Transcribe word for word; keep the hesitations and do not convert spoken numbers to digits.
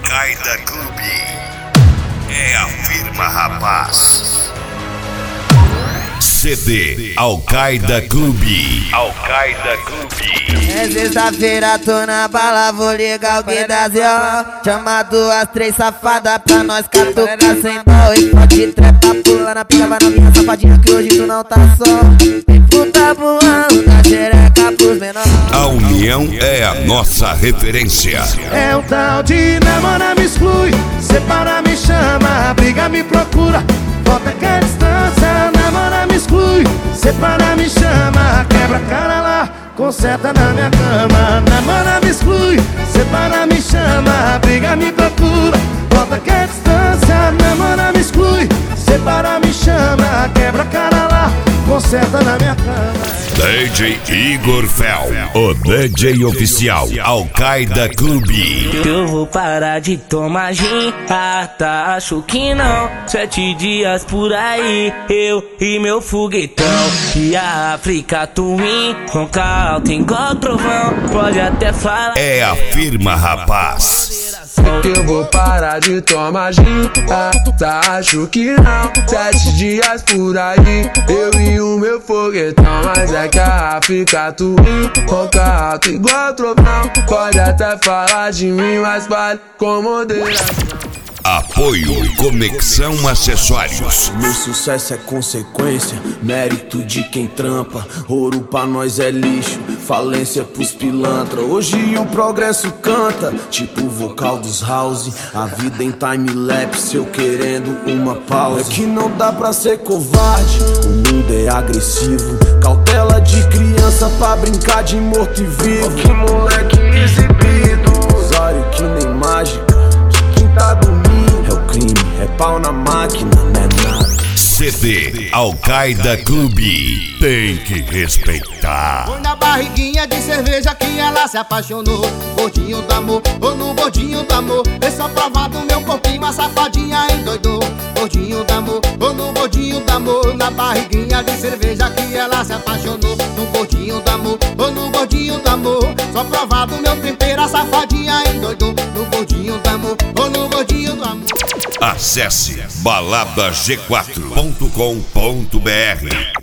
Al-Qaeda Clube. É a firma, rapaz. C D Al-Qaeda Clube. Al-Qaeda Clube. É sexta-feira, tô na bala, vou ligar o que dá Z O. Chama duas, três safadas pra nós catucar sem dó. E pode trepa, pula na pica, vai na minha safadinha que hoje tu não tá só. Puta voando, da xereca pros menores. A união é a nossa referência. É um tal de namora me exclui, separa me chama, briga me procura, volta que a distância. Namora me exclui, separa me chama, quebra a cara lá, conserta na minha cama. Namora me exclui, separa me chama, briga me procura, volta que a distância. Namora me exclui, separa me chama, quebra a cara lá, conserta na minha cama. D J Igor Fel, o D J oficial Al-Qaeda Clube. Eu vou parar de tomar gin, ah, tá, acho que não. Sete dias por aí, eu e meu foguetão. E a África Twin, ronca alta igual trovão. Pode até falar. É a firma, rapaz. Eu vou parar de tomar gin, ah, tá, acho que não. Sete dias por aí, eu e o meu foguetão. Mas é que a África Twin, ronca alto igual trovão. Pode até falar de mim, mas vale com moderação. Apoio Conexão Acessórios. Meu sucesso é consequência, mérito de quem trampa. Ouro pra nós é lixo, falência pros pilantra. Hoje o progresso canta, tipo o vocal dos house. A vida em time-lapse, eu querendo uma pausa. É que não dá pra ser covarde, o mundo é agressivo. Cautela de criança pra brincar de morto e vivo. Que moleque exibido, usuário que nem mágica. De quem tá dormindo é o crime, é pau na máquina, não é nada. C D Al-Qaeda Clube. Tem que respeitar. Foi na barriguinha de cerveja que ela se apaixonou. Gordinho do amor, ou no gordinho do amor. É só provar do meu corpinho, a safadinha endoidou. Gordinho do amor, ou no gordinho do amor. Na barriguinha de cerveja que ela se apaixonou. No gordinho do amor, ou no gordinho do amor. Só provar do meu tempero, a safadinha endoidou. No gordinho do amor, ou no gordinho do amor. Acesse balada g quatro ponto com ponto br.